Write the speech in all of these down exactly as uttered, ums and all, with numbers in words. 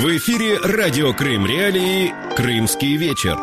В эфире радио Крым Реалии «Крымский вечер».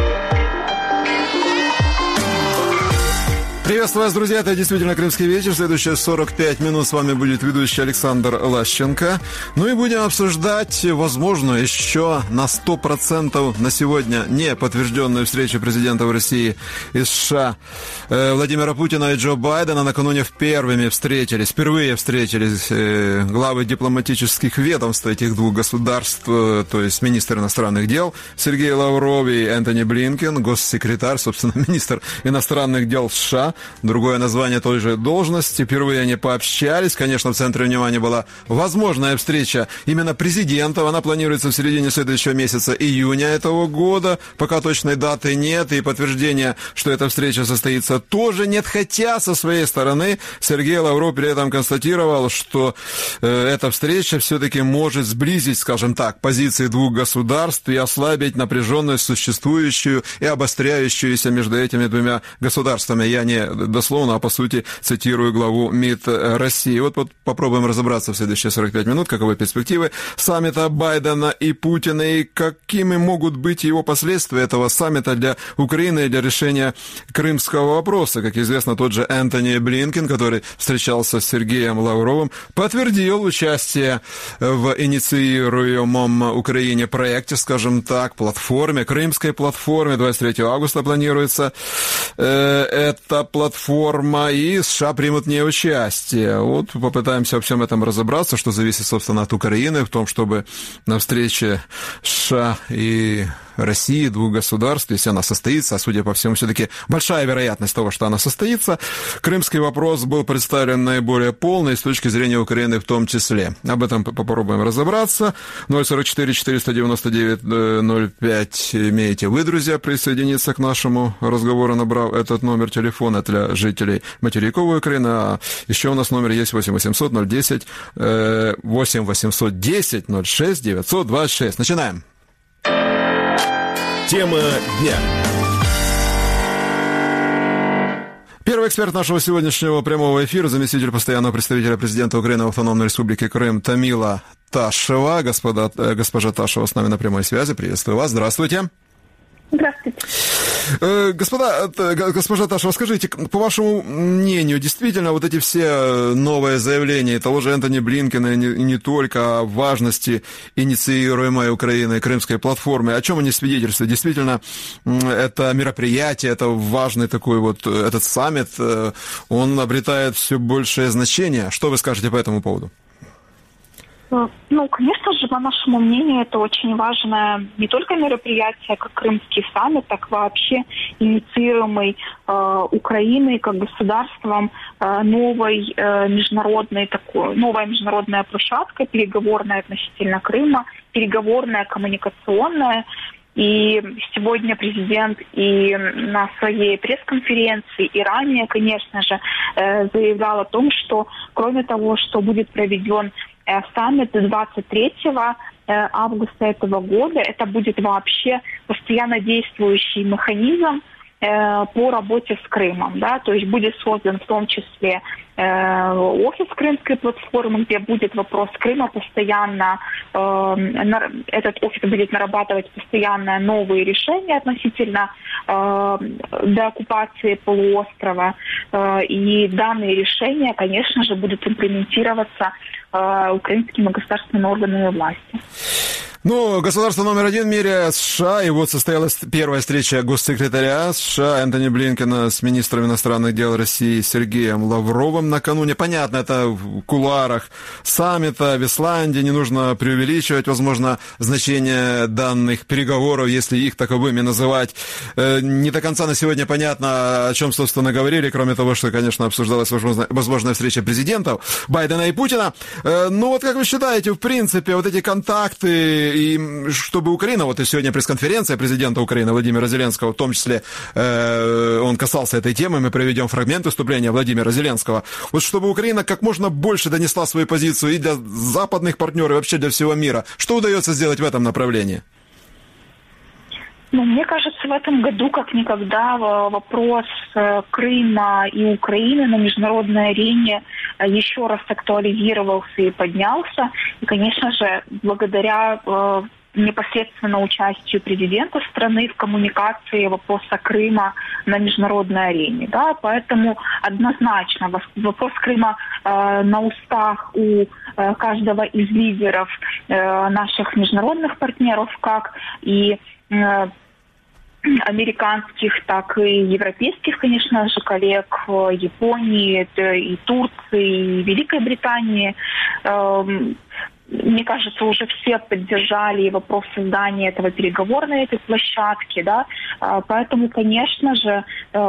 Приветствую вас, друзья, это действительно «Крымский вечер». Следующие сорок пять минут с вами будет ведущий Александр Лащенко. Ну и будем обсуждать, возможно, еще на сто процентов на сегодня не подтвержденную встречу президентов России и США Владимира Путина и Джо Байдена. Накануне первыми встретились, впервые встретились главы дипломатических ведомств этих двух государств, то есть министр иностранных дел Сергей Лавров и Энтони Блинкен, госсекретарь, собственно, министр иностранных дел США. Другое название той же должности. Впервые они пообщались. Конечно, в центре внимания была возможная встреча именно президентов. Она планируется в середине следующего месяца, июня этого года. Пока точной даты нет. И подтверждения, что эта встреча состоится, тоже нет. Хотя, со своей стороны, Сергей Лавров при этом констатировал, что э, эта встреча все-таки может сблизить, скажем так, позиции двух государств и ослабить напряженность, существующую и обостряющуюся между этими двумя государствами. Я не дословно, а по сути цитирую главу МИД России. Вот, вот попробуем разобраться в следующие сорок пять минут, каковы перспективы саммита Байдена и Путина, и какими могут быть его последствия этого саммита для Украины и для решения крымского вопроса. Как известно, тот же Энтони Блинкен, который встречался с Сергеем Лавровым, подтвердил участие в инициируемом Украине проекте, скажем так, платформе, крымской платформе. двадцать третьего августа планируется эта платформа, и США примут в ней участие. Вот попытаемся во всем этом разобраться, что зависит, собственно, от Украины, в том, чтобы на встрече США и России, двух государств, если она состоится, а судя по всему, все-таки большая вероятность того, что она состоится, крымский вопрос был представлен наиболее полный с точки зрения Украины в том числе. Об этом попробуем разобраться. ноль сорок четыре четыреста девяносто девять ноль пять имеете вы, друзья, присоединиться к нашему разговору, набрав этот номер телефона для жителей материковой Украины. А еще у нас номер есть восемь восемьсот ноль десять восемь восемьсот десять ноль шесть девятьсот двадцать шесть. Начинаем. Тема дня. Первый эксперт нашего сегодняшнего прямого эфира, заместитель постоянного представителя президента Украины в Автономной Республике Крым Тамила Ташева. Господа, госпожа Ташева с нами на прямой связи. Приветствую вас. Здравствуйте. Здравствуйте. Господа, госпожа Ташева, скажите, по вашему мнению, действительно вот эти все новые заявления того же Энтони Блинкена и не, и не только о важности инициируемой Украиной крымской платформы, о чем они свидетельствуют? Действительно, это мероприятие, это важный такой вот, этот саммит, он обретает все большее значение. Что вы скажете по этому поводу? Ну, конечно же, по нашему мнению, это очень важное не только мероприятие, как Крымский саммит, так вообще инициируемый э, Украиной как государством э, новой э, международной такой, новая международная площадка, переговорная относительно Крыма, переговорная, коммуникационная. И сегодня президент и на своей пресс-конференции, и ранее, конечно же, э, заявлял о том, что кроме того, что будет проведен саммит двадцать третьего августа этого года, это будет вообще постоянно действующий механизм э, по работе с Крымом, да, то есть будет создан в том числе э, офис крымской платформы, где будет вопрос Крыма постоянно, э, на, этот офис будет нарабатывать постоянно новые решения относительно э, деоккупации полуострова, э, и данные решения, конечно же, будут имплементироваться украинскими государственными органами власти. Ну, государство номер один в мире США, и вот состоялась первая встреча госсекретаря США Энтони Блинкена с министром иностранных дел России Сергеем Лавровым накануне. Понятно, это в кулуарах саммита в Исландии, не нужно преувеличивать, возможно, значение данных переговоров, если их таковыми называть. Не до конца на сегодня понятно, о чем, собственно, говорили, кроме того, что, конечно, обсуждалась возможная встреча президентов Байдена и Путина. Ну, вот как вы считаете, в принципе, вот эти контакты, и чтобы Украина, вот и сегодня пресс-конференция президента Украины Владимира Зеленского, в том числе э, он касался этой темы, мы проведем фрагмент выступления Владимира Зеленского, вот чтобы Украина как можно больше донесла свою позицию и для западных партнеров, и вообще для всего мира. Что удается сделать в этом направлении? Ну, мне кажется, в этом году как никогда вопрос Крыма и Украины на международной арене еще раз актуализировался и поднялся. И, конечно же, благодаря э, непосредственно участию президента страны в коммуникации вопроса Крыма на международной арене. Да? Поэтому однозначно вопрос Крыма э, на устах у э, каждого из лидеров э, наших международных партнеров, как и э, американских, так и европейских, конечно же, коллег Японии, и Турции, и Великой Британии. Мне кажется, уже все поддержали вопрос создания этого переговорной этой площадки, да, поэтому, конечно же,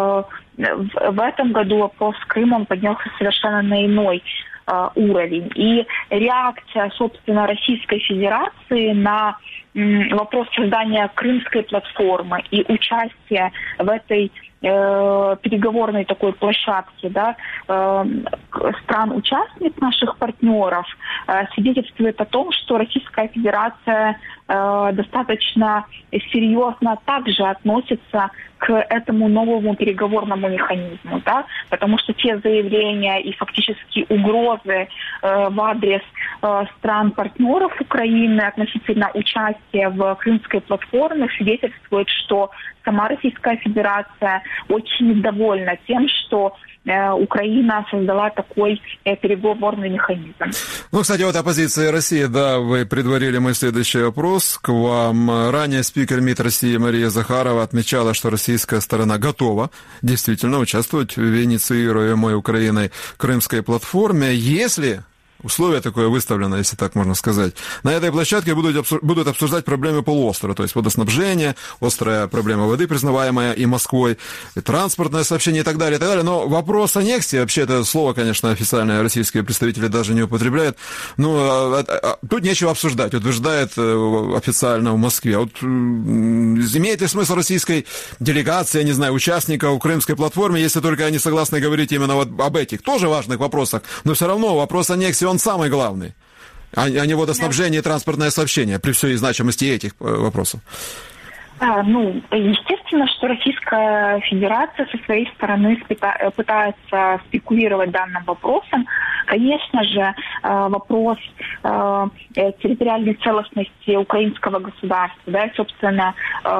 в этом году вопрос с Крымом поднялся совершенно на иной уровень. И реакция, собственно, Российской Федерации на вопрос создания крымской платформы и участия в этой э, переговорной такой площадке, да, э, стран-участниц, наших партнеров, э, свидетельствует о том, что Российская Федерация э, достаточно серьезно также относится к этому новому переговорному механизму, да, потому что те заявления и фактически угрозы э, в адрес э, стран-партнеров Украины относительно участия в крымской платформе свидетельствует, что сама Российская Федерация очень довольна тем, что э, Украина создала такой э, переговорный механизм. Ну, кстати, вот о позиции России, да, вы предварили мой следующий вопрос к вам. Ранее спикер МИД России Мария Захарова отмечала, что российская сторона готова действительно участвовать в инициируемой Украиной крымской платформе, если... Условие такое выставлено, если так можно сказать. На этой площадке будут, обсу- будут обсуждать проблемы полуострова, то есть водоснабжение, острая проблема воды, признаваемая и Москвой, и транспортное сообщение и так далее, и так далее. Но вопрос аннексии, вообще это слово, конечно, официальные российские представители даже не употребляют. Ну, а, а, а, тут нечего обсуждать, утверждает официально в Москве. Вот имеет ли смысл российской делегации, я не знаю, участников крымской платформы, если только они согласны говорить именно вот об этих тоже важных вопросах, но все равно вопрос аннексии он самый главный, а не водоснабжение и транспортное сообщение при всей значимости этих вопросов. А, ну, естественно, что Российская Федерация со своей стороны спита- пытается спекулировать данным вопросом. Конечно же, вопрос территориальной целостности украинского государства, да, собственно,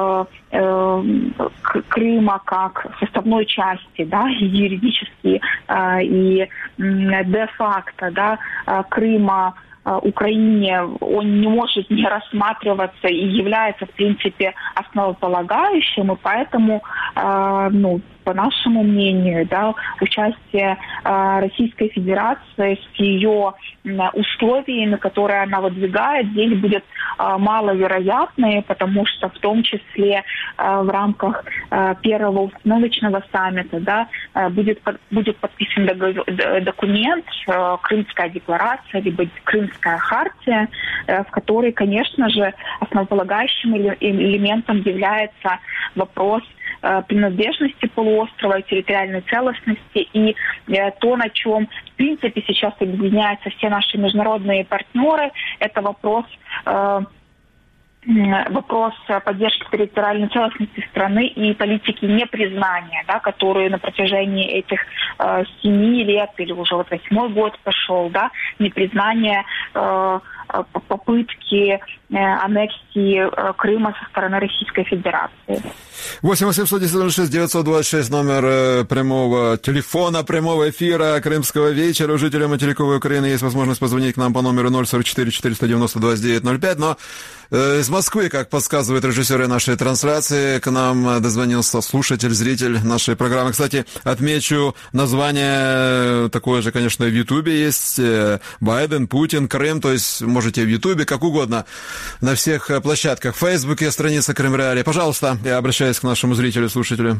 Крыма как составной части, да, юридически и де-факто, да, Крыма Украине, он не может не рассматриваться и является, в принципе, основополагающим, и поэтому, э, ну, по нашему мнению, да, участие э, Российской Федерации с ее э, условиями, которые она выдвигает, здесь будет э, маловероятно, потому что в том числе э, в рамках э, первого установочного саммита, да, э, будет, под, будет подписан документ, э, Крымская декларация, либо Крымская хартия, э, в которой, конечно же, основополагающим элементом является вопрос принадлежности полуострова, территориальной целостности и э, то, на чем, в принципе, сейчас объединяются все наши международные партнеры, это вопрос, э, вопрос поддержки территориальной целостности страны и политики непризнания, да, которую на протяжении этих э, семи лет или уже вот восьмой год пошел, да, непризнание э, попытки э, аннексии э, Крыма со стороны Российской Федерации. восемь восемьсот ноль шесть девятьсот двадцать шесть номер э, прямого телефона, прямого эфира Крымского вечера. У жителей материковой Украины есть возможность позвонить к нам по номеру ноль сорок четыре четыреста девяносто двадцать девять ноль пять, но э, из Москвы, как подсказывают режиссеры нашей трансляции, к нам дозвонился слушатель, зритель нашей программы. Кстати, отмечу название такое же, конечно, в Ютубе есть. Байден, Путин, Крым, то есть можете в Ютубе, как угодно, на всех площадках. В Фейсбуке страница Крым Реалии. Пожалуйста, я обращаюсь к нашему зрителю, слушателю.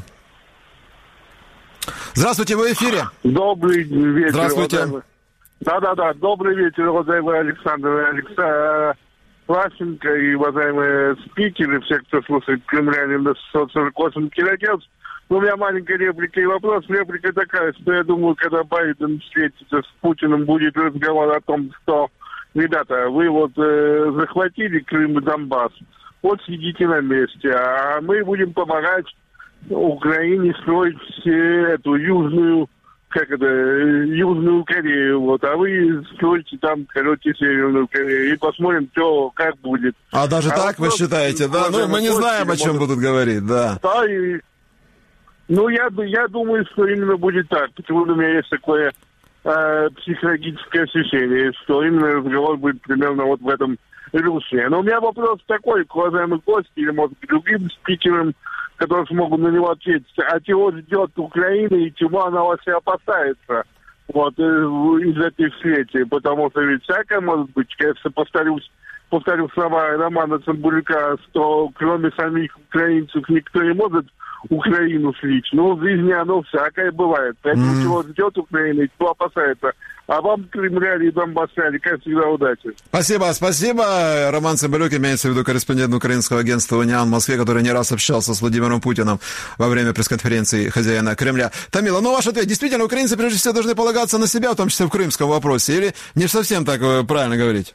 Здравствуйте, вы в эфире. Добрый вечер. Здравствуйте. Уважаемый. Да-да-да, добрый вечер, уважаемый Александр Александр Лащенко и уважаемые спикеры, все, кто слушает Крым Реалии на шестьсот сорок восемь килогерц. Ну, у меня маленькая реплика и вопрос. Реплика такая, что я думаю, когда Байден встретится с Путиным, будет разговор о том, что, ребята, вы вот э, захватили Крым и Донбасс, вот сидите на месте, а мы будем помогать Украине строить эту южную как это, Южную Корею, вот, а вы строите там, короче, Северную Корею, и посмотрим, что, как будет. А даже а так вот вы считаете, да? Ну, мы не знаем, о чем может... будут говорить, да. Да, и... Ну, я, я думаю, что именно будет так, потому что у меня есть такое э, психологическое ощущение, что именно разговор будет примерно вот в этом русле. Но у меня вопрос такой к уважаемым гостям, или, может, к другим спикерам, которые смогут на него ответить. А чего ждет Украина и чего она вообще опасается вот, из этой встречи? Потому что ведь всякое может быть. Конечно, повторюсь, повторю слова Романа Цымбалюка, что кроме самих украинцев никто не может Украину слить. Но в жизни оно всякое бывает. Поэтому mm. чего ждет Украина и чего опасается. А вам, Крым Реалии и Донбасс Реалии, как всегда, удачи. Спасибо, спасибо. Роман Цымбалюк, имеется в виду корреспондент украинского агентства «Униан» в Москве, который не раз общался с Владимиром Путиным во время пресс-конференции хозяина Кремля. Тамила, ну ваш ответ. Действительно, украинцы прежде всего должны полагаться на себя, в том числе в крымском вопросе, или не совсем так правильно говорить?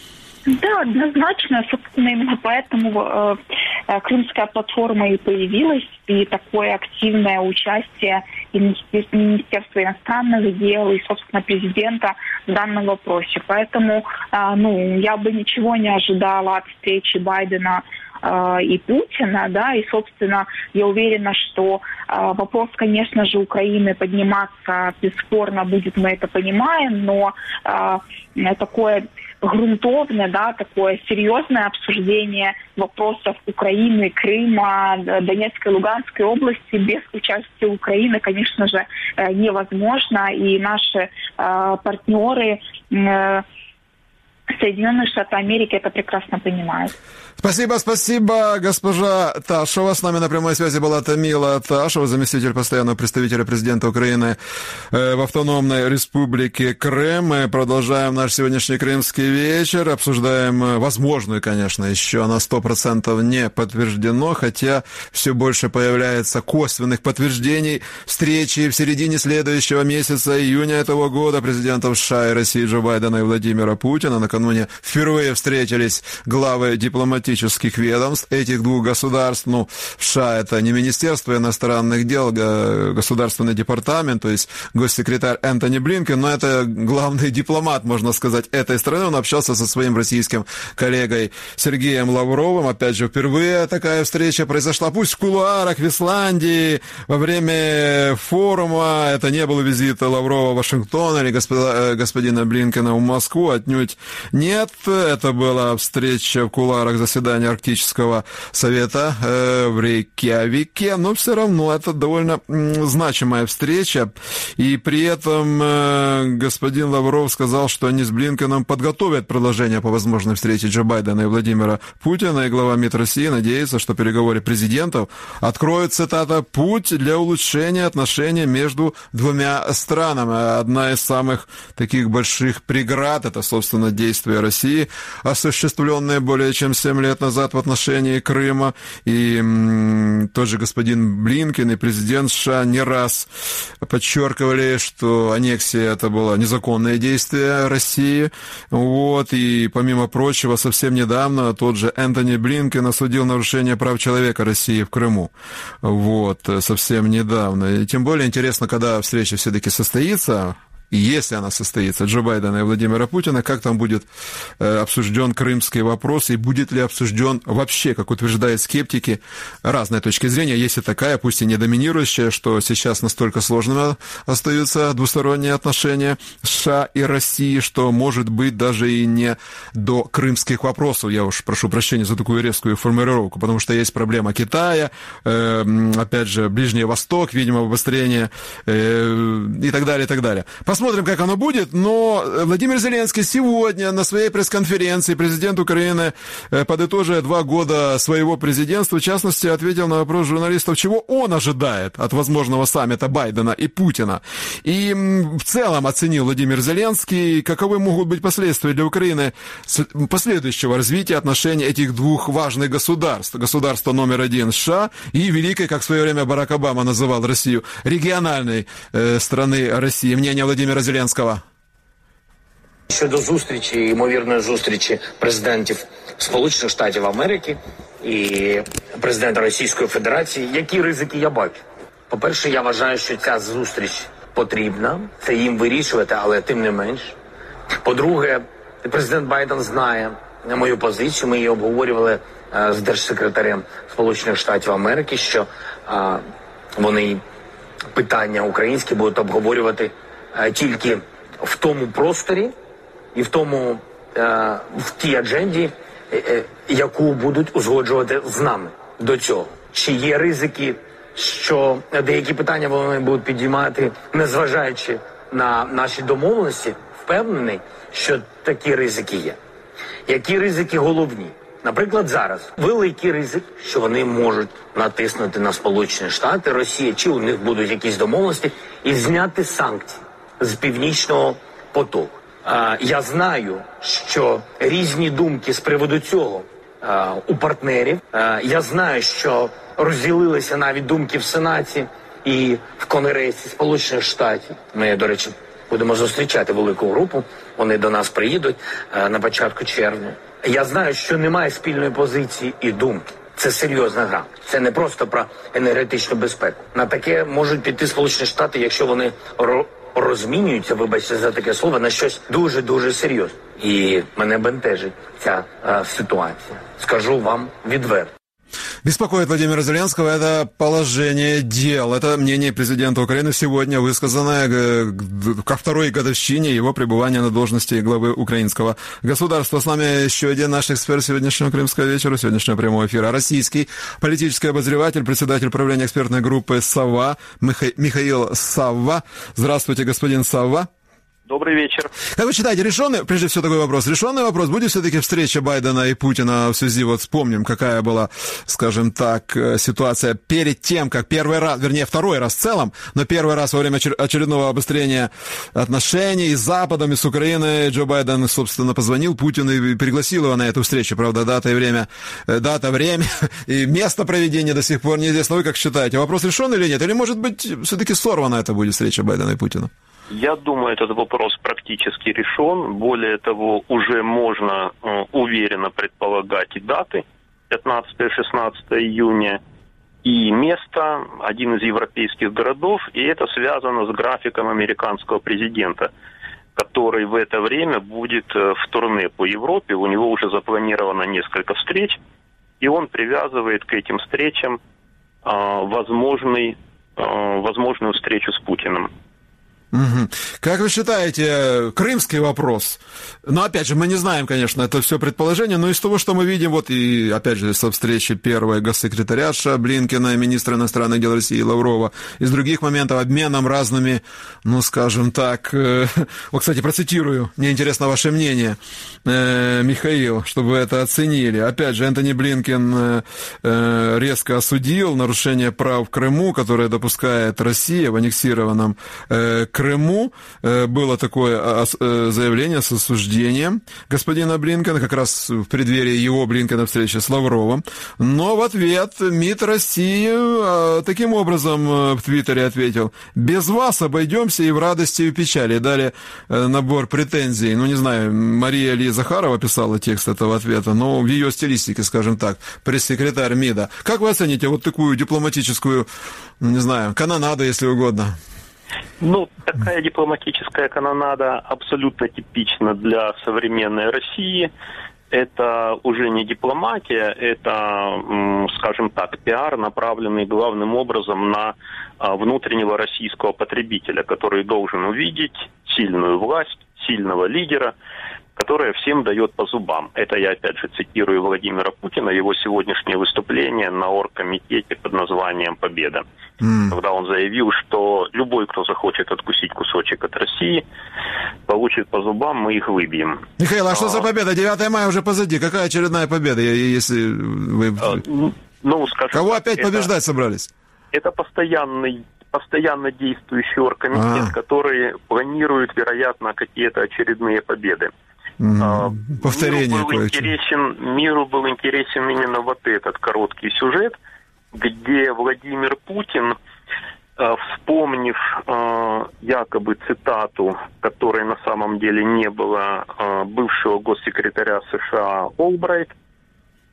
Да, однозначно. Собственно, именно поэтому э, э, Крымская платформа и появилась, и такое активное участие и Министерства иностранных дел, и, собственно, президента в данном вопросе. Поэтому, э, ну, я бы ничего не ожидала от встречи Байдена и Путина, да, и, собственно, я уверена, что э, вопрос, конечно же, Украины подниматься бесспорно будет, мы это понимаем, но э, такое грунтовное, да, такое серьезное обсуждение вопросов Украины, Крыма, Донецкой, Луганской области без участия Украины, конечно же, э, невозможно, и наши э, партнеры э, Соединенные Штаты Америки это прекрасно понимают. Спасибо, спасибо, госпожа Ташева. С нами на прямой связи была Тамила Ташева, заместитель постоянного представителя президента Украины в Автономной Республике Крым. Мы продолжаем наш сегодняшний крымский вечер, обсуждаем возможную, конечно, еще на сто процентов не подтверждено, хотя все больше появляется косвенных подтверждений встречи в середине следующего месяца, июня этого года, президентов США и России Джо Байдена и Владимира Путина. Накануне впервые встретились главы дипломатических ведомств этих двух государств. Ну, США это не Министерство иностранных дел, Государственный департамент, то есть госсекретарь Энтони Блинкен, но это главный дипломат, можно сказать, этой страны. Он общался со своим российским коллегой Сергеем Лавровым. Опять же, впервые такая встреча произошла, пусть в кулуарах, в Исландии, во время форума. Это не был визит Лаврова в Вашингтон или господа, господина Блинкена в Москву, отнюдь нет. Это была встреча в кулуарах заседания Арктического совета э, в Рейкьявике, но все равно это довольно м, значимая встреча, и при этом э, господин Лавров сказал, что они с Блинкеном подготовят предложение по возможной встрече Джо Байдена и Владимира Путина, и глава МИД России надеется, что переговоры президентов откроют, цитата, «путь для улучшения отношений между двумя странами». Одна из самых таких больших преград — это, собственно, действия России, осуществленные более чем семь лет назад в отношении Крыма, и м, тот же господин Блинкен и президент США не раз подчеркивали, что аннексия это было незаконное действие России, вот, и помимо прочего совсем недавно тот же Энтони Блинкен осудил нарушение прав человека России в Крыму, вот, совсем недавно, и тем более интересно, когда встреча все-таки состоится. И если она состоится, Джо Байдена и Владимира Путина, как там будет э, обсужден крымский вопрос, и будет ли обсужден вообще, как утверждают скептики, разные точки зрения. Есть и такая, пусть и не доминирующая, что сейчас настолько сложными остаются двусторонние отношения США и России, что может быть даже и не до крымских вопросов. Я уж прошу прощения за такую резкую формулировку, потому что есть проблема Китая, э, опять же, Ближний Восток, видимо, обострение э, и так далее, и так далее. Посмотрим, как оно будет, но Владимир Зеленский сегодня на своей пресс-конференции, президент Украины, подытоживая два года своего президентства, в частности, ответил на вопрос журналистов, чего он ожидает от возможного саммита Байдена и Путина. И в целом оценил Владимир Зеленский, каковы могут быть последствия для Украины последующего развития отношений этих двух важных государств. Государство номер один США и великой, как в свое время Барак Обама называл Россию, региональной э, страны России. Мнение Владимира Зеленського. Щодо зустрічі, ймовірної зустрічі президентів Сполучених Штатів Америки і президента Російської Федерації, які ризики я бачу? По-перше, я вважаю, що ця зустріч потрібна, це їм вирішувати, але тим не менш. По-друге, президент Байден знає мою позицію, ми її обговорювали а, з держсекретарем Сполучених Штатів Америки, що а, вони питання українські будуть обговорювати а, тільки в тому просторі і в тому, а, в тій адженді, яку будуть узгоджувати з нами до цього. Чи є ризики, що деякі питання вони будуть підіймати, незважаючи на наші домовленості? Впевнений, що такі ризики є. Які ризики головні? Наприклад, зараз великий ризик, що вони можуть натиснути на Сполучені Штати, Росія, чи у них будуть якісь домовленості, і зняти санкції з Північного потоку. А, я знаю, що різні думки з приводу цього а, у партнерів. А, я знаю, що розділилися навіть думки в Сенаті і в Конгресі Сполучених Штатів. Ми, до речі, будемо зустрічати велику групу, вони до нас приїдуть а, на початку червня. Я знаю, що немає спільної позиції і думки. Це серйозна гра. Це не просто про енергетичну безпеку. На таке можуть піти Сполучені Штати, якщо вони ро- розмінюються, вибачте за таке слово, на щось дуже-дуже серйозне. І мене бентежить ця а, ситуація. Скажу вам відверто. Беспокоит Владимира Зеленского это положение дел. Это мнение президента Украины сегодня, высказанное ко второй годовщине его пребывания на должности главы украинского государства. С нами еще один наш эксперт сегодняшнего Крымского вечера, сегодняшнего прямого эфира. Российский политический обозреватель, председатель правления экспертной группы «Сова» Михаил Савва. Здравствуйте, господин Савва. Добрый вечер. Как вы считаете, решенный, прежде всего такой вопрос, решенный вопрос, будет все-таки встреча Байдена и Путина в связи, вот вспомним, какая была, скажем так, ситуация перед тем, как первый раз, вернее, второй раз в целом, но первый раз во время очередного обострения отношений с Западом и с Украиной Джо Байден, собственно, позвонил Путину и пригласил его на эту встречу, правда, дата и время, дата, время и место проведения до сих пор неизвестно. Вы как считаете, вопрос решен или нет? Или, может быть, все-таки сорвана это будет встреча Байдена и Путина? Я думаю, этот вопрос практически решен. Более того, уже можно э, уверенно предполагать и даты пятнадцатое-шестнадцатое июня, и место, один из европейских городов, и это связано с графиком американского президента, который в это время будет э, в турне по Европе. У него уже запланировано несколько встреч, и он привязывает к этим встречам э, возможный, э, возможную встречу с Путиным. Угу. Как вы считаете, крымский вопрос? Ну, опять же, мы не знаем, конечно, это все предположение, но из того, что мы видим, вот и, опять же, со встречи первой госсекретаряша Блинкена, министра иностранных дел России Лаврова, из других моментов, обменом разными, ну, скажем так, э, вот, кстати, процитирую, мне интересно ваше мнение, э, Михаил, чтобы вы это оценили. Опять же, Энтони Блинкен э, э, резко осудил нарушение прав в Крыму, которое допускает Россия в аннексированном э, Крыму. Крыму было такое заявление с осуждением господина Блинкена, как раз в преддверии его Блинкена встречи с Лавровым. Но в ответ МИД России таким образом в Твиттере ответил: без вас обойдемся и в радости, и в печали. И дали набор претензий. Ну, не знаю, Мария Ли Захарова писала текст этого ответа, но в ее стилистике, скажем так, пресс-секретарь МИДа. Как вы оцените вот такую дипломатическую, не знаю, канонаду, если угодно? Ну, такая дипломатическая канонада абсолютно типична для современной России. Это уже не дипломатия, это, скажем так, пиар, направленный главным образом на внутреннего российского потребителя, который должен увидеть сильную власть, сильного лидера, которая всем дает по зубам. Это я, опять же, цитирую Владимира Путина, его сегодняшнее выступление на оргкомитете под названием «Победа», mm. когда он заявил, что любой, кто захочет откусить кусочек от России, получит по зубам, мы их выбьем. Михаил, а, а что за победа? девятое мая уже позади. Какая очередная победа, если вы... А, ну, скажем Кого так, опять это, побеждать собрались? Это постоянный постоянно действующий оргкомитет, а. который планирует, вероятно, какие-то очередные победы. Mm, повторение миру был, интересен, миру был интересен именно вот этот короткий сюжет, где Владимир Путин, э, вспомнив э, якобы цитату, которой на самом деле не было, э, бывшего госсекретаря США Олбрайт,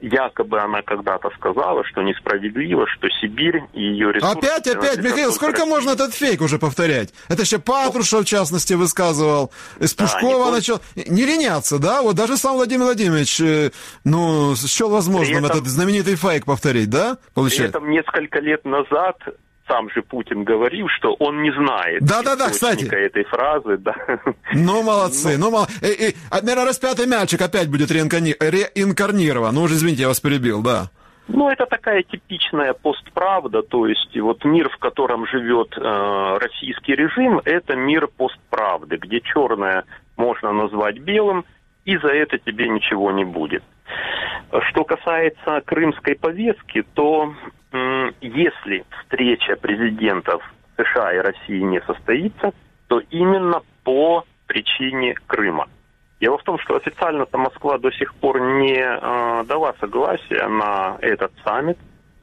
якобы она когда-то сказала, что несправедливо, что Сибирь и ее ресурсы... Опять, опять, Михаил, сколько России. Можно этот фейк уже повторять? Это еще Патрушев, в частности, высказывал, из да, Пушкова не начал... Не леняться, да? Вот даже сам Владимир Владимирович, ну, счел возможным этом, этот знаменитый фейк повторить, да? Получается? При этом несколько лет назад... Сам же Путин говорил, что он не знает да, да, да, кстати. этой фразы. Да. Ну, молодцы. Ну, ну мол... и, и, наверное, распятый мячик опять будет реинкарни... реинкарнирован. Ну, уже извините, я вас перебил, да. Ну, это такая типичная постправда, то есть вот мир, в котором живет э, российский режим, это мир постправды, где черное можно назвать белым, и за это тебе ничего не будет. Что касается крымской повестки, то м, если встреча президентов США и России не состоится, то именно по причине Крыма. Дело в том, что официально-то Москва до сих пор не э, дала согласия на этот саммит.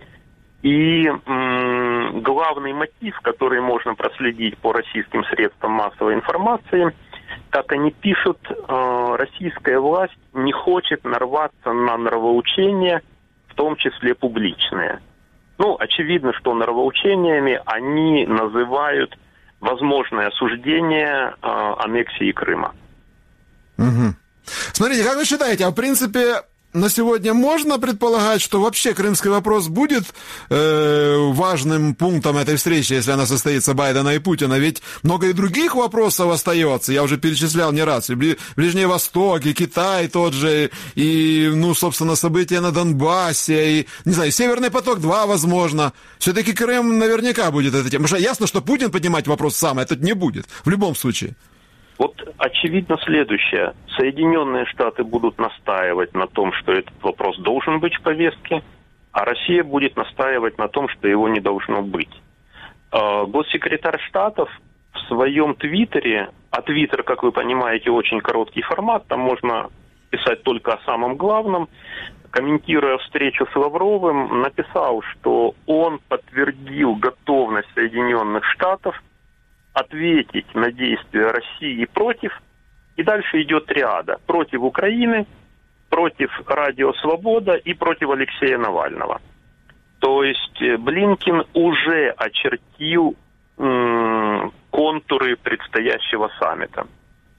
И м, главный мотив, который можно проследить по российским средствам массовой информации, как они пишут, э, российская власть не хочет нарваться на нравоучения, в том числе публичные. Ну, очевидно, что нравоучениями они называют возможное осуждение э, аннексии Крыма. Угу. Смотрите, как вы считаете, а в принципе на сегодня можно предполагать, что вообще крымский вопрос будет э, важным пунктом этой встречи, если она состоится, Байдена и Путина? Ведь много и других вопросов остается. Я уже перечислял не раз. И Ближний Восток, и Китай тот же, и, ну, собственно, события на Донбассе, и, не знаю, Северный поток-два, возможно. Все-таки Крым наверняка будет этой темой. Потому что ясно, что Путин поднимать вопрос сам, это не будет. В любом случае. Вот очевидно следующее. Соединенные Штаты будут настаивать на том, что этот вопрос должен быть в повестке, а Россия будет настаивать на том, что его не должно быть. Госсекретарь Штатов в своем твиттере, а твиттер, как вы понимаете, очень короткий формат, там можно писать только о самом главном, комментируя встречу с Лавровым, написал, что он подтвердил готовность Соединенных Штатов ответить на действия России против, и дальше идет триада. Против Украины, против Радио Свобода и против Алексея Навального. То есть Блинкен уже очертил м- контуры предстоящего саммита.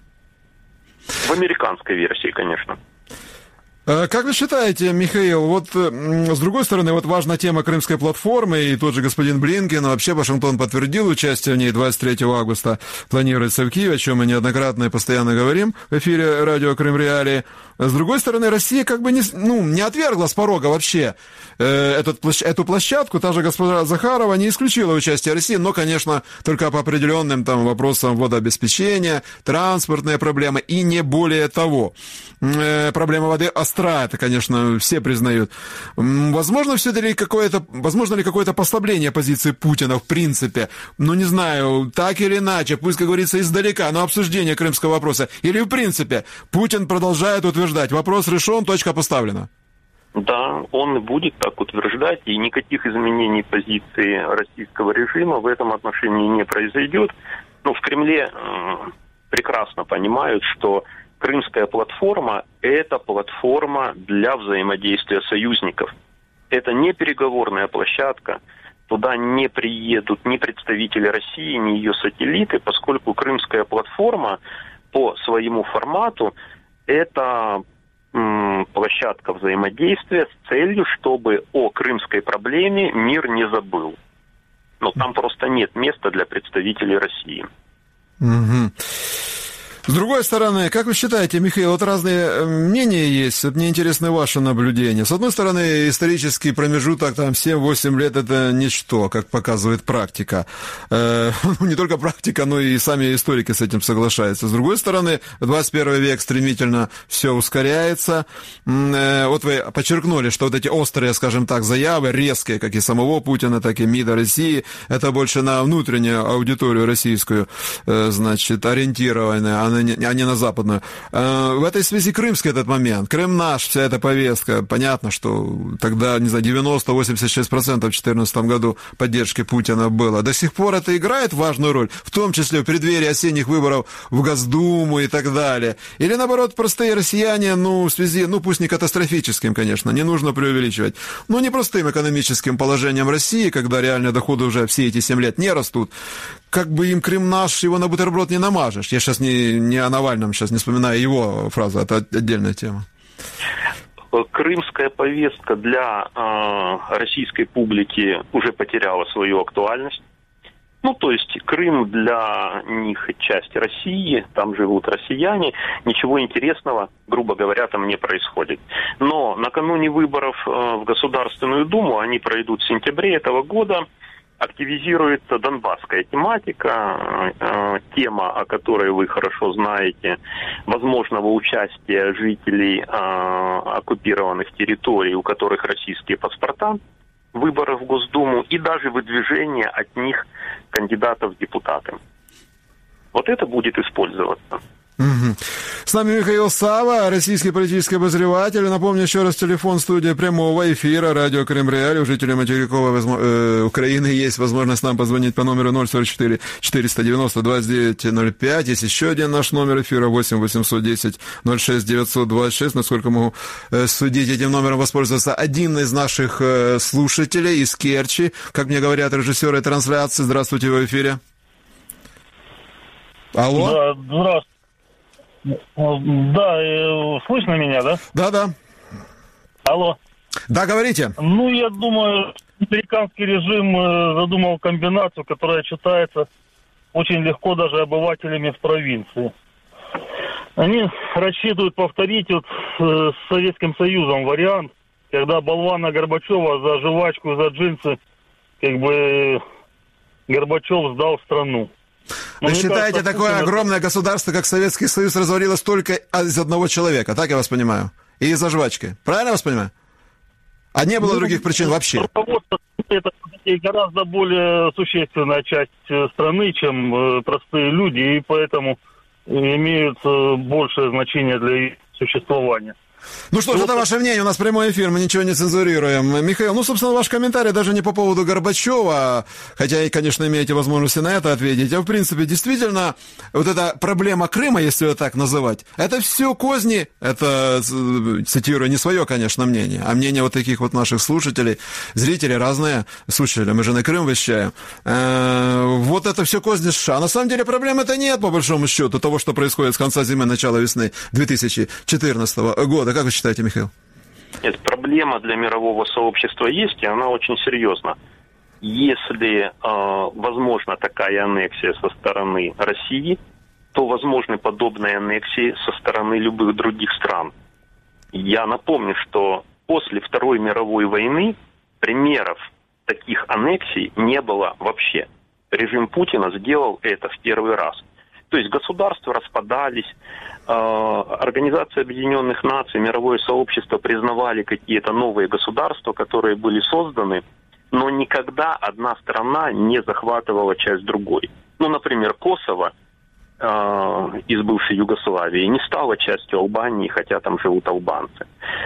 В американской версии, конечно. Как вы считаете, Михаил, вот с другой стороны, вот важна тема Крымской платформы, и тот же господин Блинкен, вообще Вашингтон подтвердил участие в ней двадцать третьего августа, планируется в Киеве, о чем мы неоднократно и постоянно говорим в эфире радио Крым Реалии. С другой стороны, Россия как бы не, ну, не отвергла с порога вообще э, этот, эту площадку, та же госпожа Захарова не исключила участие России, но, конечно, только по определенным там вопросам водообеспечения, транспортные проблемы и не более того. Э, проблема воды остра, это, конечно, все признают. Возможно, все-таки какое-то, возможно ли какое-то послабление позиции Путина в принципе, ну, не знаю, так или иначе, пусть, как говорится, издалека, но обсуждение крымского вопроса, или в принципе Путин продолжает утверждать, вопрос решен, точка поставлена. Да, он будет так утверждать, и никаких изменений позиции российского режима в этом отношении не произойдет. Ну, в Кремле э, прекрасно понимают, что Крымская платформа – это платформа для взаимодействия союзников. Это не переговорная площадка, туда не приедут ни представители России, ни ее сателлиты, поскольку Крымская платформа по своему формату – это м, площадка взаимодействия с целью, чтобы о крымской проблеме мир не забыл. Но там просто нет места для представителей России. Угу. С другой стороны, как вы считаете, Михаил, вот разные мнения есть, вот мне интересны ваши наблюдения. С одной стороны, исторический промежуток, там, семь-восемь лет, это ничто, как показывает практика. Э, не только практика, но и сами историки с этим соглашаются. С другой стороны, двадцать первый век стремительно все ускоряется. Э, вот вы подчеркнули, что вот эти острые, скажем так, заявы, резкие, как и самого Путина, так и МИДа России, это больше на внутреннюю аудиторию российскую, э, значит, ориентированные, а на восточную, а не на западную. В этой связи крымский этот момент. Крым наш, вся эта повестка. Понятно, что тогда, не знаю, девяносто-восемьдесят шесть процентов в две тысячи четырнадцатом году поддержки Путина было. До сих пор это играет важную роль, в том числе в преддверии осенних выборов в Госдуму и так далее. Или, наоборот, простые россияне, ну, в связи, ну, пусть не катастрофическим, конечно, не нужно преувеличивать, но непростым экономическим положением России, когда реальные доходы уже все эти семь лет не растут, как бы им Крым наш, его на бутерброд не намажешь. Я сейчас не, не о Навальном, сейчас не вспоминаю его фразу, это отдельная тема. Крымская повестка для э, российской публики уже потеряла свою актуальность. Ну, то есть Крым для них часть России, там живут россияне, ничего интересного, грубо говоря, там не происходит. Но накануне выборов э, в Государственную Думу, они пройдут в сентябре этого года, активизируется донбасская тематика, э, тема, о которой вы хорошо знаете, возможного участия жителей э, оккупированных территорий, у которых российские паспорта, выборов в Госдуму и даже выдвижение от них кандидатов в депутаты. Вот это будет использоваться. Угу. С нами Михаил Сава, российский политический обозреватель. Напомню еще раз, телефон студии прямого эфира радио Крым Реалии. У жителей материковой возможно, э, Украины есть возможность нам позвонить по номеру ноль сорок четыре четыреста девяносто двадцать девять ноль пять. Есть еще один наш номер эфира восемь восемьсот десять ноль шесть девятьсот двадцать шесть. Насколько могу э, судить, этим номером воспользоваться один из наших э, слушателей из Керчи. Как мне говорят режиссеры трансляции. Здравствуйте, в эфире. Алло. Да, здравствуйте. Да, слышно меня, да? Да, да. Алло. Да, говорите. Ну, я думаю, американский режим задумал комбинацию, которая читается очень легко даже обывателями в провинции. Они рассчитывают повторить вот с Советским Союзом вариант, когда болвана Горбачева за жвачку, за джинсы, как бы Горбачев сдал страну. Но Вы считаете, кажется, такое Путин... огромное государство, как Советский Союз, развалилось только из одного человека, так я вас понимаю? И из-за жвачки. Правильно я вас понимаю? А не было ну, других причин вообще? Это гораздо более существенная часть страны, чем простые люди, и поэтому имеют большее значение для их существования. Ну что ж, это ваше мнение, у нас прямой эфир, мы ничего не цензурируем. Михаил, ну, собственно, ваш комментарий даже не по поводу Горбачева, хотя и, конечно, имеете возможность и на это ответить, а, в принципе, действительно, вот эта проблема Крыма, если ее так называть, это все козни, это, цитирую, не свое, конечно, мнение, а мнение вот таких вот наших слушателей, зрителей разные, слушатели, мы же на Крым вещаем. Вот это все козни США. А на самом деле проблем-то нет, по большому счету, того, что происходит с конца зимы, начала весны две тысячи четырнадцатого года. Как вы считаете, Михаил? Нет, проблема для мирового сообщества есть, и она очень серьезна. Если э, возможна такая аннексия со стороны России, то возможны подобные аннексии со стороны любых других стран. Я напомню, что после Второй мировой войны примеров таких аннексий не было вообще. Режим Путина сделал это в первый раз. То есть государства распадались, Организация Объединенных Наций, мировое сообщество признавали какие-то новые государства, которые были созданы, но никогда одна страна не захватывала часть другой. Ну, например, Косово э, из бывшей Югославии не стало частью Албании, хотя там живут албанцы.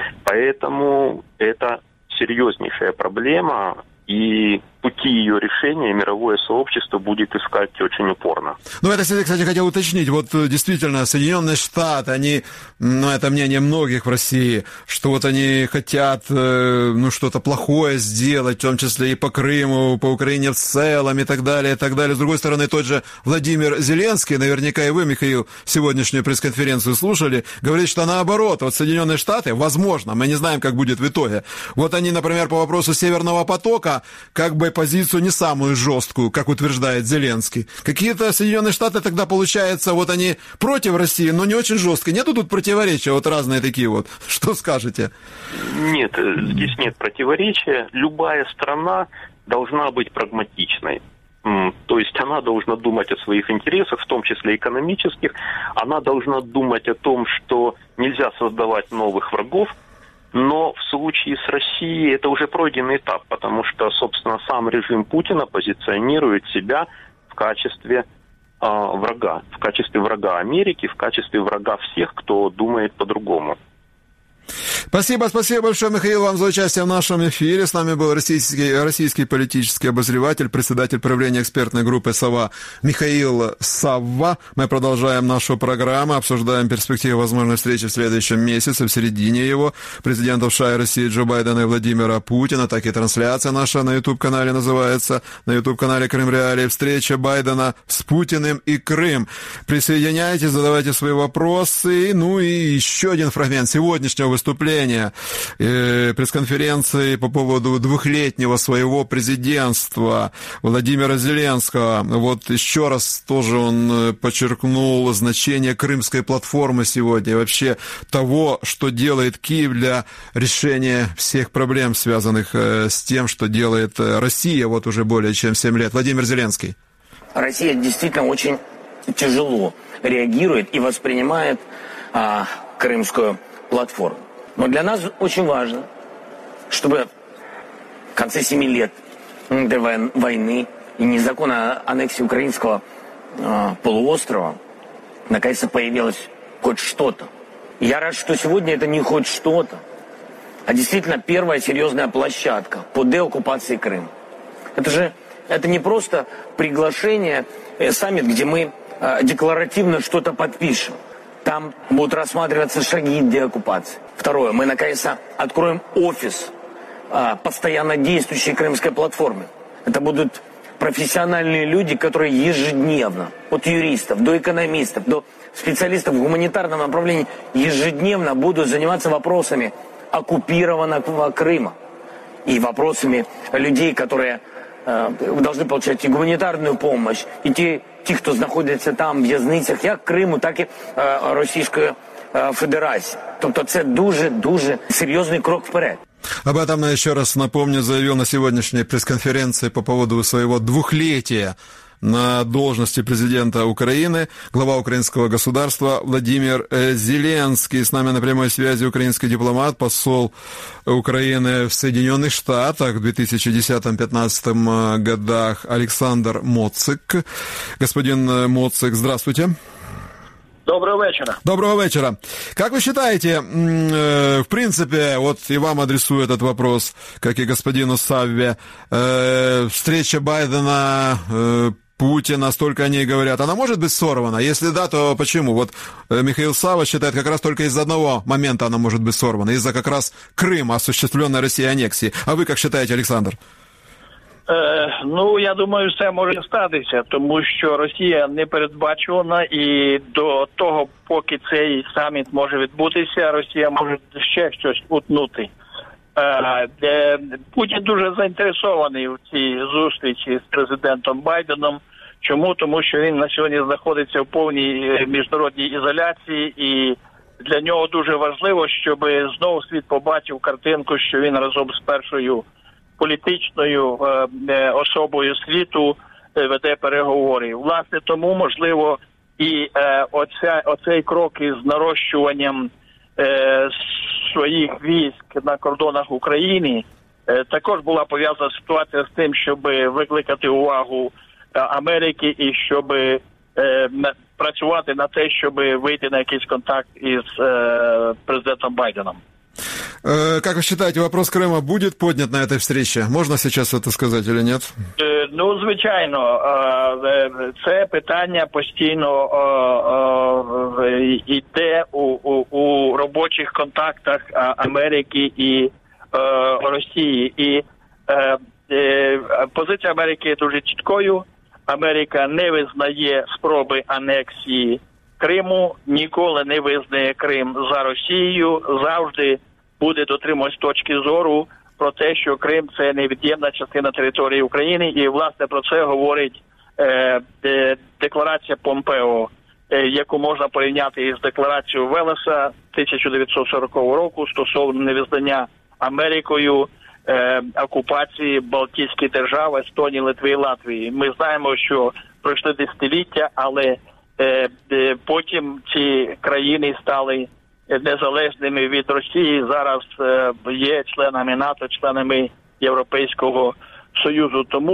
Поэтому это серьезнейшая проблема, и пути ее решения мировое сообщество будет искать очень упорно. Ну, это, кстати, хотел уточнить. Вот действительно, Соединенные Штаты, они, ну, это мнение многих в России, что вот они хотят, ну, что-то плохое сделать, в том числе и по Крыму, по Украине в целом и так далее, и так далее. С другой стороны, тот же Владимир Зеленский, наверняка и вы, Михаил, сегодняшнюю пресс-конференцию слушали, говорит, что наоборот, вот Соединенные Штаты, возможно, мы не знаем, как будет в итоге. Вот они, например, по вопросу Северного потока, как бы позицию не самую жесткую, как утверждает Зеленский. Какие-то Соединенные Штаты тогда, получается, вот они против России, но не очень жесткие. Нету тут противоречия, вот разные такие вот. Что скажете? Нет, здесь нет противоречия. Любая страна должна быть прагматичной. То есть она должна думать о своих интересах, в том числе экономических. Она должна думать о том, что нельзя создавать новых врагов. Но в случае с Россией это уже пройденный этап, потому что, собственно, сам режим Путина позиционирует себя в качестве врага, в качестве врага Америки, в качестве врага всех, кто думает по-другому. Спасибо, спасибо большое, Михаил, вам за участие в нашем эфире. С нами был российский, российский политический обозреватель, председатель правления экспертной группы «Сова» Михаил Савва. Мы продолжаем нашу программу, обсуждаем перспективы возможной встречи в следующем месяце, в середине его, президентов США и России Джо Байдена и Владимира Путина. Так и трансляция наша на YouTube-канале называется, на YouTube-канале «Крым Реалии». Встреча Байдена с Путиным и Крым. Присоединяйтесь, задавайте свои вопросы. Ну и еще один фрагмент сегодняшнего выступления, э, пресс-конференции по поводу двухлетнего своего президентства Владимира Зеленского. Вот еще раз тоже он подчеркнул значение крымской платформы сегодня и вообще того, что делает Киев для решения всех проблем, связанных э, с тем, что делает Россия вот уже более чем семь лет. Владимир Зеленский. Россия действительно очень тяжело реагирует и воспринимает а, крымскую платформу. Но для нас очень важно, чтобы в конце семи лет этой войны и незаконной аннексии украинского э, полуострова наконец-то появилось хоть что-то. И я рад, что сегодня это не хоть что-то, а действительно первая серьезная площадка по деоккупации Крыма. Это же это не просто приглашение, э, саммит, где мы э, декларативно что-то подпишем. Там будут рассматриваться шаги деоккупации. Второе, мы наконец-то откроем офис а, постоянно действующей крымской платформы. Это будут профессиональные люди, которые ежедневно, от юристов до экономистов, до специалистов в гуманитарном направлении, ежедневно будут заниматься вопросами оккупированного Крыма и вопросами людей, которые э, должны получать и гуманитарную помощь, и те, ті, хто знаходяться там в в'язницях, як Криму, так і е, Російської е, Федерації. Тобто це дуже-дуже серйозний крок вперед. Об этом, еще раз напомню, заявил на сегодняшней пресс-конференции по поводу своего двухлетия на должности президента Украины глава украинского государства Владимир Зеленский. С нами на прямой связи украинский дипломат, посол Украины в Соединенных Штатах в две тысячи десятом-две тысячи пятнадцатом годах Александр Моцик. Господин Моцик, здравствуйте. Доброго вечера. Доброго вечера. Как вы считаете, в принципе, вот и вам адресую этот вопрос, как и господину Савве, встреча Байдена, Путина, столько о ней говорят, она может быть сорвана? Если да, то почему? Вот Михаил Савва считает, как раз только из одного момента она может быть сорвана, из-за как раз Крыма, осуществленной Россией аннексии. А вы как считаете, Олександр? Е, ну, я думаю, все може статися, тому що Росія не передбачувана, і до того, поки цей саміт може відбутися, Росія може ще щось утнути. Е, е, Путін дуже заінтересований в цій зустрічі з президентом Байденом. Чому? Тому що він на сьогодні знаходиться в повній міжнародній ізоляції, і для нього дуже важливо, щоб знову світ побачив картинку, що він разом з першою політичною е, особою світу е, веде переговори. Власне, тому, можливо, і е, оця, оцей крок із нарощуванням е, своїх військ на кордонах України е, також була пов'язана ситуація з тим, щоб викликати увагу е, Америки і щоб е, працювати на те, щоб вийти на якийсь контакт із е, президентом Байденом. Как вы считаете, вопрос Крыма будет поднят на этой встрече? Можно сейчас это сказать или нет? Ну, звичайно, це питання постійно йде у, у, у робочих контактах Америки і Росії. І позиція Америки є дуже чіткою. Америка не визнає спроби анексії Криму, ніколи не визнає Крим за Росією, завжди буде дотримуватись точки зору про те, що Крим – це невід'ємна частина території України. І, власне, про це говорить е, е, декларація Помпео, е, яку можна порівняти із декларацією Велеса тисяча дев'ятсот сорокового року стосовно невизнання Америкою е, окупації Балтійських держав, Естонії, Литви і Латвії. Ми знаємо, що пройшли десятиліття, але е, е, потім ці країни стали незалежними від Росії, зараз е, є членами НАТО, членами Європейського Союзу. Тому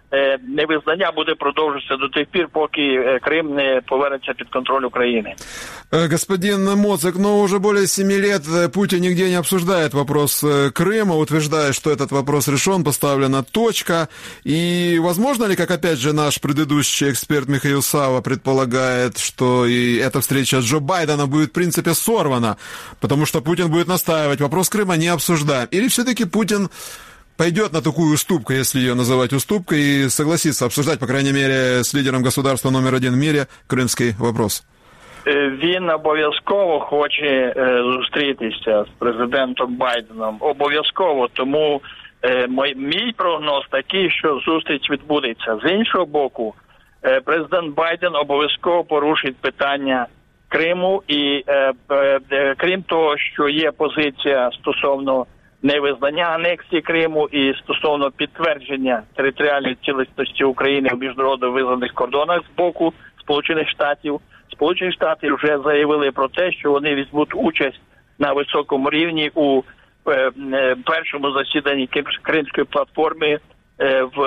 невизнання буде продовжуватися до тих пір, поки Крым не повернется под контроль Украины. Господин Моцик, ну уже более семи лет Путин нигде не обсуждает вопрос Крыма, утверждая, что этот вопрос решен, поставлена точка. И возможно ли, как опять же наш предыдущий эксперт Михаил Сава предполагает, что и эта встреча с Джо Байденом будет в принципе сорвана, потому что Путин будет настаивать, вопрос Крыма не обсуждаем? Или все-таки Путин пойдет на такую уступку, если ее называть уступкой, и согласится обсуждать, по крайней мере, с лидером государства номер один в мире крымский вопрос? Він обов'язково хоче е, зустрітися з президентом Байденом. Обов'язково. Тому е, мій, мій прогноз такий, що зустріч відбудеться. З іншого боку, е, президент Байден обов'язково порушить питання Криму. І е, е, крім того, що є позиція стосовно невизнання анексії Криму і стосовно підтвердження територіальної цілісності України в міжнародно визнаних кордонах з боку Сполучених Штатів, Сполучені Штати вже заявили про те, що вони візьмуть участь на високому рівні у е, е, першому засіданні Кримської платформи е, в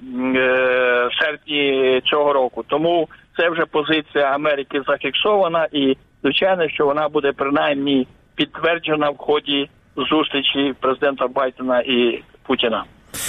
е, серпні цього року. Тому це вже позиція Америки зафіксована і, звичайно, що вона буде принаймні підтверджена в ході зустрічи президента Байдена и Путина.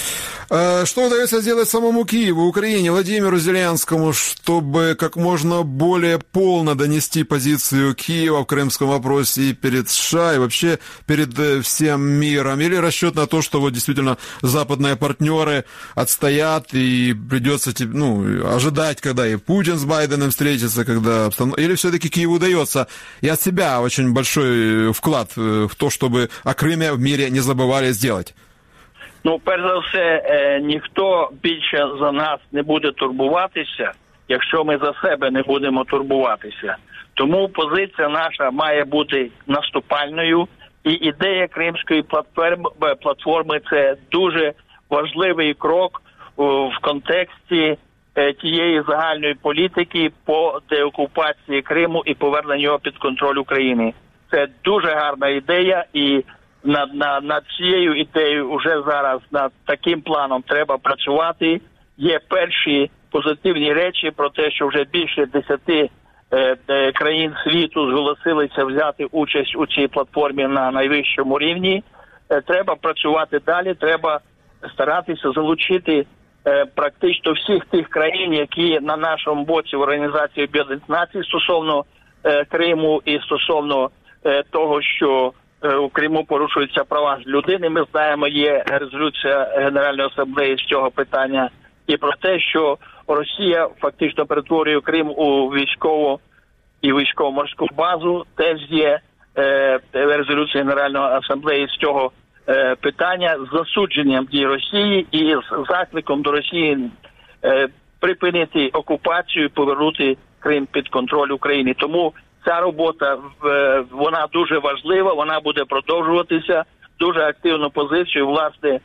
Что удается сделать самому Киеву, Украине, Владимиру Зеленскому, чтобы как можно более полно донести позицию Киева в крымском вопросе и перед США, и вообще перед всем миром? Или расчет на то, что вот действительно западные партнеры отстоят и придется ну, ожидать, когда и Путин с Байденом встретится, когда... Или все-таки Киеву удается и от себя очень большой вклад в то, чтобы о Крыме в мире не забывали сделать? Ну, перш за все, е, ніхто більше за нас не буде турбуватися, якщо ми за себе не будемо турбуватися. Тому позиція наша має бути наступальною, і ідея Кримської платформи, платформи – це дуже важливий крок о, в контексті е, тієї загальної політики по деокупації Криму і поверненню його під контроль України. Це дуже гарна ідея, і Над, над, над цією ідеєю вже зараз, над таким планом треба працювати. Є перші позитивні речі про те, що вже більше десяти е, е, країн світу зголосилися взяти участь у цій платформі на найвищому рівні. Е, треба працювати далі, треба старатися залучити е, практично всіх тих країн, які на нашому боці в Організації Об'єднаних Націй стосовно е, Криму і стосовно е, того, що у Криму порушуються права людини. Ми знаємо, є резолюція Генеральної асамблеї з цього питання і про те, що Росія фактично перетворює Крим у військову і військово-морську базу. Теж є е, резолюція Генеральної асамблеї з цього е, питання з засудженням дій Росії і з закликом до Росії е, припинити окупацію і повернути Крим під контроль України. Тому ця робота, вона дуже важлива, вона буде продовжуватися. Дуже активну позицію, власне,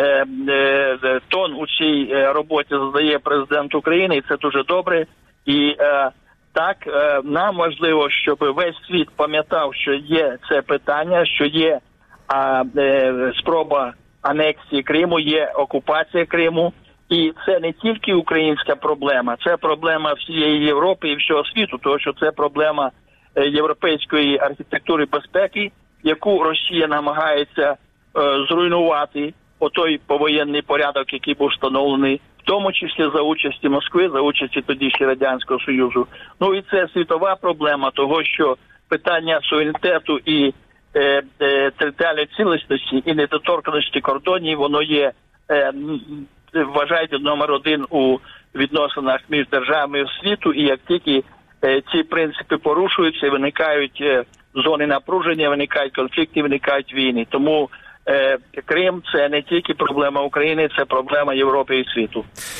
тон у цій роботі задає президент України, і це дуже добре. І так, нам важливо, щоб весь світ пам'ятав, що є це питання, що є спроба анексії Криму, є окупація Криму. І це не тільки українська проблема, це проблема всієї Європи і всього світу, тому що це проблема європейської архітектури безпеки, яку Росія намагається е, зруйнувати отой повоєнний порядок, який був встановлений, в тому числі за участі Москви, за участі тоді ще Радянського Союзу. Ну і це світова проблема того, що питання суверенітету і е, е, територіальної цілісності і недоторканості кордонів, воно є, е, вважайте, номер один у відносинах між державами світу, і як тільки ці принципи порушуються, виникають зони напруження, виникають конфлікти, виникають війни. Тому е, Крим – це не тільки проблема України, це проблема Європи і світу.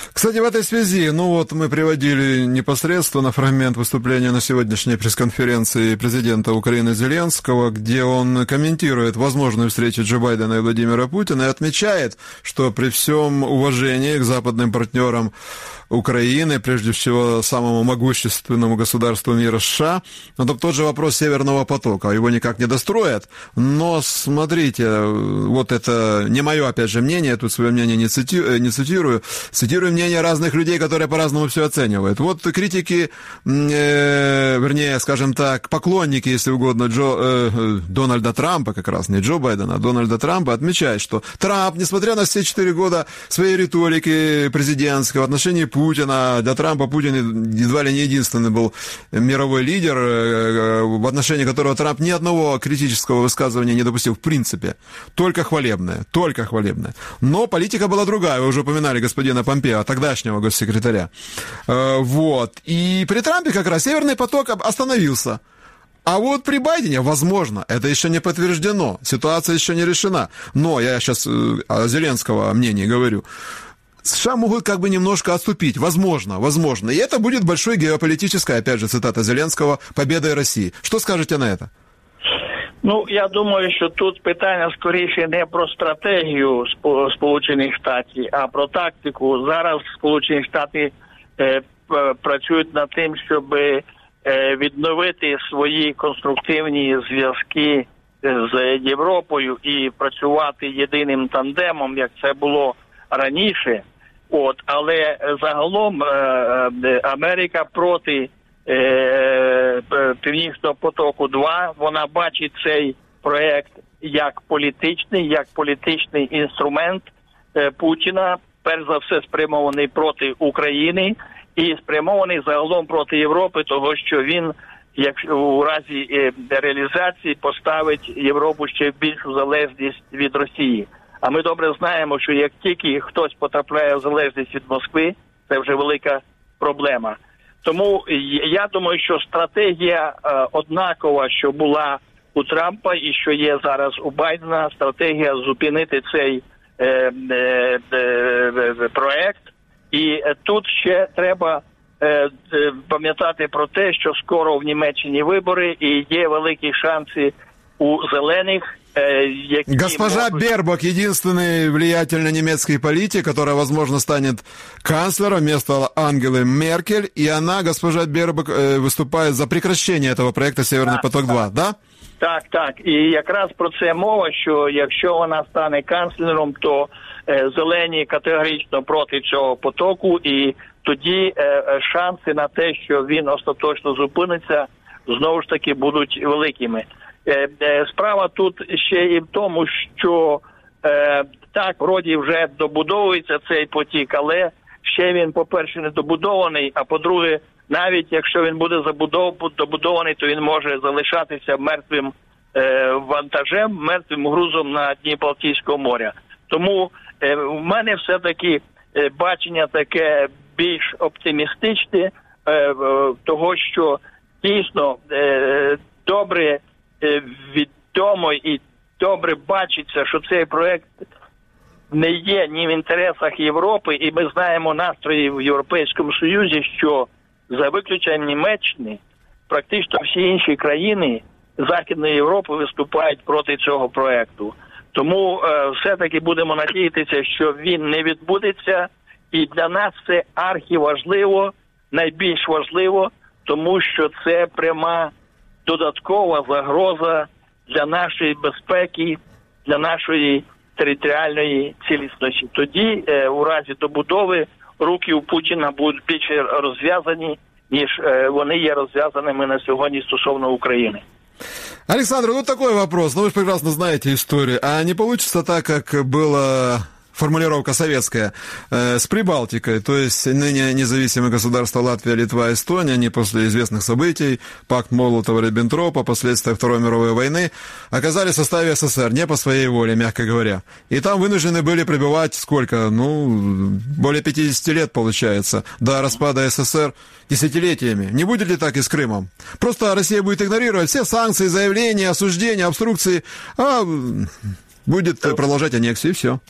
Кстати, в этой связи, ну вот мы приводили непосредственно фрагмент выступления на сегодняшней пресс-конференции президента Украины Зеленского, где он комментирует возможную встречу Джо Байдена и Владимира Путина и отмечает, что при всем уважении к западным партнерам Украины, прежде всего самому могущественному государству мира США, но там тот же вопрос Северного потока, его никак не достроят, но смотрите, вот это не мое, опять же, мнение, я тут свое мнение не, цити, не цитирую, цитирую мнение разных людей, которые по-разному все оценивают. Вот критики, э, вернее, скажем так, поклонники, если угодно, Джо, э, Дональда Трампа, как раз не Джо Байдена, а Дональда Трампа, отмечают, что Трамп, несмотря на все четыре года своей риторики президентской в отношении Путина, для Трампа Путин едва ли не единственный был мировой лидер, в отношении которого Трамп ни одного критического высказывания не допустил в принципе. Только хвалебное, только хвалебное. Но политика была другая, вы уже упоминали господина Помпео, тогдашнего госсекретаря. Вот. И при Трампе как раз Северный поток остановился. А вот при Байдене, возможно, это еще не подтверждено, ситуация еще не решена. Но я сейчас о Зеленского мнении говорю. США могут как бы немножко отступить, возможно, возможно. И это будет большой геополитической, опять же, цитата Зеленского, победой России. Что скажете на это? Ну, я думаю, що тут питання скоріше не про стратегію Сполучених Штатів, а про тактику. Зараз Сполучені Штати е, працюють над тим, щоб е, відновити свої конструктивні зв'язки з Європою і працювати єдиним тандемом, як це було раніше. От, але загалом е, Америка проти е, Північного потоку-два, вона бачить цей проект як політичний, як політичний інструмент е, Путіна, перш за все спрямований проти України і спрямований загалом проти Європи, того що він, якщо у разі е, реалізації, поставить Європу ще в більшу залежність від Росії. А ми добре знаємо, що як тільки хтось потрапляє в залежність від Москви, це вже велика проблема. Тому я думаю, що стратегія е, однакова, що була у Трампа і що є зараз у Байдена, стратегія зупинити цей е, е, е, проект. І тут ще треба е, е, пам'ятати про те, що скоро в Німеччині вибори і є великі шанси у зелених. Госпожа могут... Бербок, единственный влиятельный немецкий политик, которая, возможно, станет канцлером вместо Ангелы Меркель, и она, госпожа Бербок, выступает за прекращение этого проекта «Северный так, поток-два», так. да? Так, так. І якраз про це мова, що якщо вона стане канцлером, то е, зелені категорично проти цього потоку, і тоді е, шанси на те, що він остаточно зупиниться, знову ж таки будуть великими. Справа тут ще і в тому, що е, так, вроді вже добудовується цей потік, але ще він, по-перше, не добудований, а по-друге, навіть якщо він буде забудов... добудований, то він може залишатися мертвим е, вантажем, мертвим грузом на дні Балтійського моря. Тому е, в мене все-таки е, бачення таке більш оптимістичне, е, е, того, що дійсно е, добре відомо і добре бачиться, що цей проект не є ні в інтересах Європи, і ми знаємо настрої в Європейському Союзі, що за виключенням Німеччини практично всі інші країни Західної Європи виступають проти цього проекту. Тому е, все-таки будемо надіятися, що він не відбудеться, і для нас це архіважливо, найбільш важливо, тому що це пряма додаткова загроза для нашої безпеки, для нашої територіальної цілісності. Тоді, е, у разі добудови, руки у Путіна будуть більше розв'язані, ніж е, вони є розв'язаними на сьогодні стосовно України. Александр, ну такой вопрос, ну вы же прекрасно знаете историю. А не получится так, как было... формулировка советская, э, с Прибалтикой, то есть ныне независимые государства Латвия, Литва, Эстония, они после известных событий, пакт Молотова-Риббентропа, последствия Второй мировой войны, оказались в составе СССР, не по своей воле, мягко говоря. И там вынуждены были пребывать сколько? Ну, более пятьдесят лет, получается, до распада СССР десятилетиями. Не будет ли так и с Крымом? Просто Россия будет игнорировать все санкции, заявления, осуждения, обструкции, а будет продолжать аннексию, и все.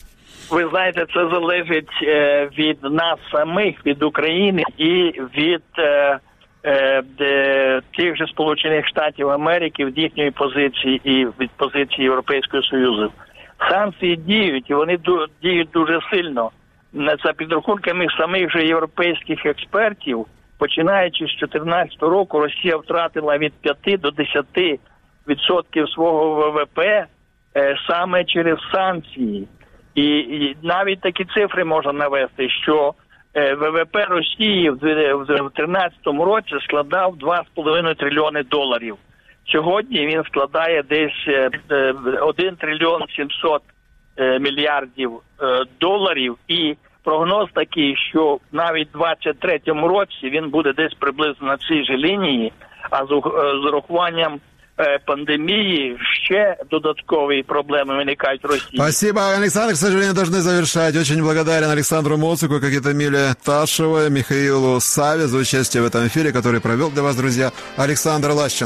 ви знаєте, це залежить е, від нас самих, від України і від е, е, де, тих же Сполучених Штатів Америки, від їхньої позиції і від позиції Європейського Союзу. Санкції діють, і вони ду, діють дуже сильно. За підрахунками самих же європейських експертів, починаючи з дві тисячі чотирнадцятого року, Росія втратила від п'яти до десяти відсотків свого ВВП е, саме через санкції. І, і навіть такі цифри можна навести, що е, ВВП Росії в дві тисячі тринадцятому році складав два з половиною трильйони доларів. Сьогодні він складає десь е, один трильйон сімсот е, мільярдів е, доларів. І прогноз такий, що навіть в двадцять третьому році він буде десь приблизно на цій же лінії, а з, з урахуванням пандемии ще додатковые проблемы виникают в России. Спасибо, Александр. К сожалению, должны завершать. Очень благодарен Александру Моцику, как и Тамиле Ташева, Михаилу Саве за участие в этом эфире, который провел для вас, друзья, Александр Лащенко.